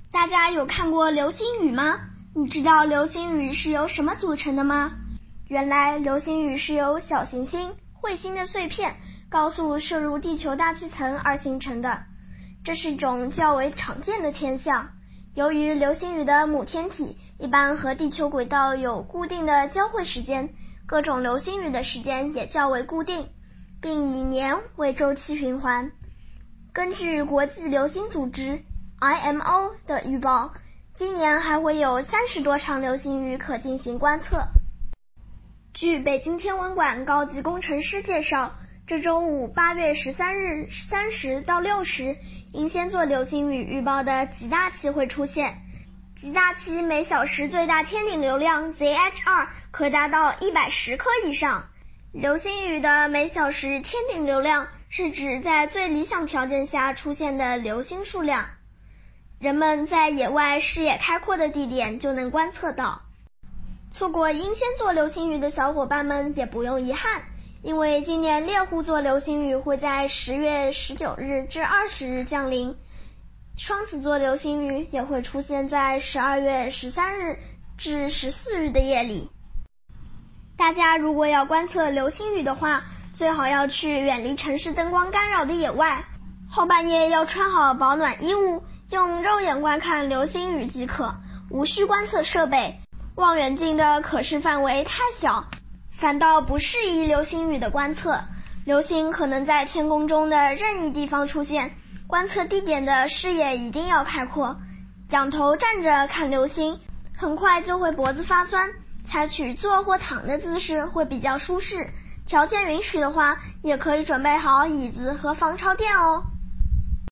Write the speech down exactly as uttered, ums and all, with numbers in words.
大家有看过流星雨吗？你知道流星雨是由什么组成的吗？原来流星雨是由小行星、彗星的碎片高速射入地球大气层而形成的，这是一种较为常见的天象。由于流星雨的母天体一般和地球轨道有固定的交汇时间，各种流星雨的时间也较为固定，并以年为周期循环。根据国际流星组织 I M O 的预报，今年还会有三十多场流星雨可进行观测。据北京天文馆高级工程师介绍，这周五八月十三日三时到六时，英仙座流星雨预报的极大期会出现。极大期每小时最大天顶流量 Z H 二 可达到一百十颗以上。流星雨的每小时天顶流量是指在最理想条件下出现的流星数量，人们在野外视野开阔的地点就能观测到。错过英仙座流星雨的小伙伴们也不用遗憾，因为今年猎户座流星雨会在十月十九日至二十日降临，双子座流星雨也会出现在十二月十三日至十四日的夜里。大家如果要观测流星雨的话，最好要去远离城市灯光干扰的野外，后半夜要穿好保暖衣物，用肉眼观看流星雨即可，无需观测设备。望远镜的可视范围太小，反倒不适宜流星雨的观测。流星可能在天空中的任意地方出现，观测地点的视野一定要开阔。仰头站着看流星，很快就会脖子发酸，采取坐或躺的姿势会比较舒适。条件允许的话，也可以准备好椅子和防潮垫哦。